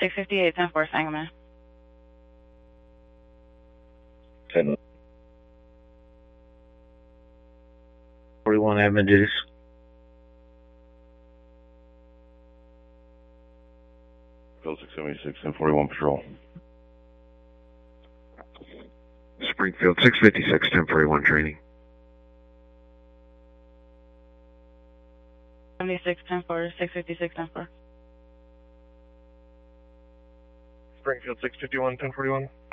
658, 10-4, Sangamon. 10. 41 admin duties. Field 676, 1041 patrol. Springfield 656, 1041 training. 76, 10-4, 656, 10-4. Springfield 651, 1041.